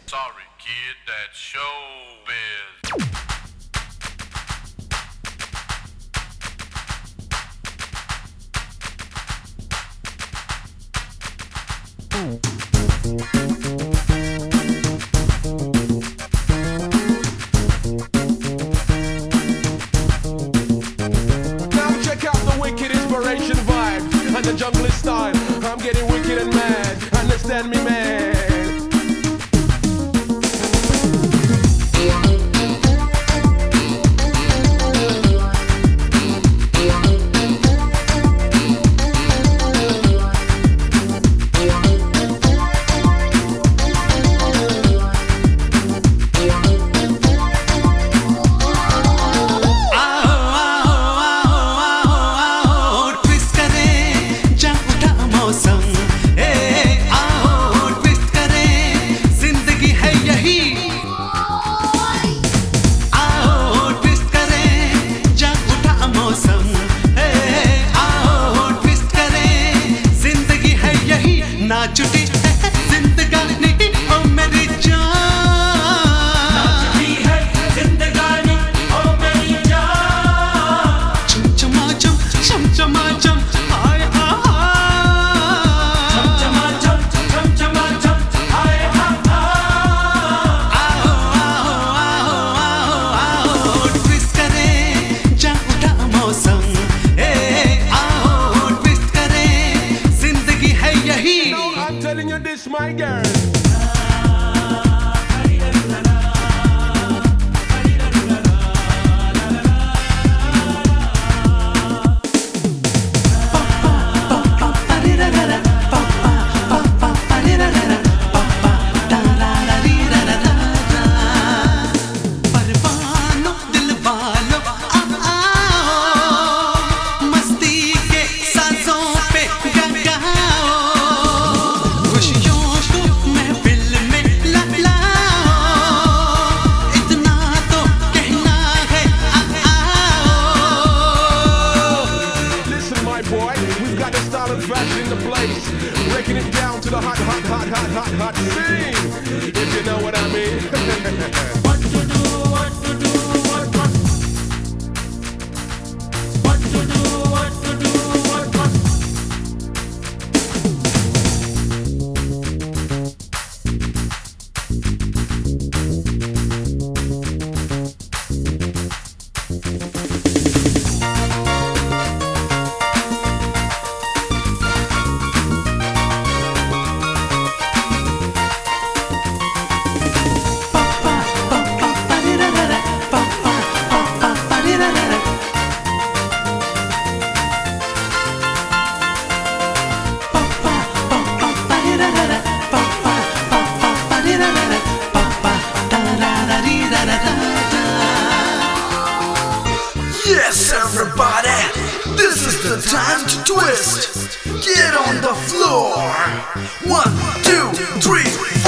Sorry, kid, that's showbiz. Now check out the wicked inspiration vibe and the jungle style. I'm getting wicked and mad. Understand me, man? छुट्टी है जिंदगानी ओ मेरी जान, छुट्टी है जिंदगानी ओ मेरी जान। चमचमाचम चमचमाचम हाय चमचमाचम चमचमाचम हाय आओ ट्विस्ट करे जा उठा मौसम, आओ ट्विस्ट करे जिंदगी है यही। I'm telling you this, my girl. Boy, we've got the style and fashion in the place, breaking it down to the hot scene, if you know what I mean. What to do, what to do, what to do, what to do, what to do. Yes, everybody, this is the time to twist. Get on the floor. 1, 2, 3.